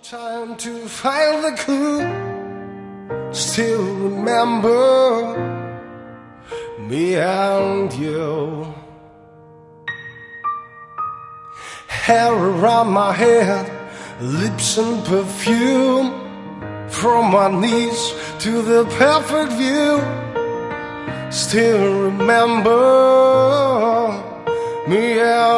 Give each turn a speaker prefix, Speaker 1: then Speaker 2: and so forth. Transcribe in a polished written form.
Speaker 1: Time to find the clue. Still remember me and you. Hair around my head, lips and perfume. From my knees to the perfect view. Still remember me and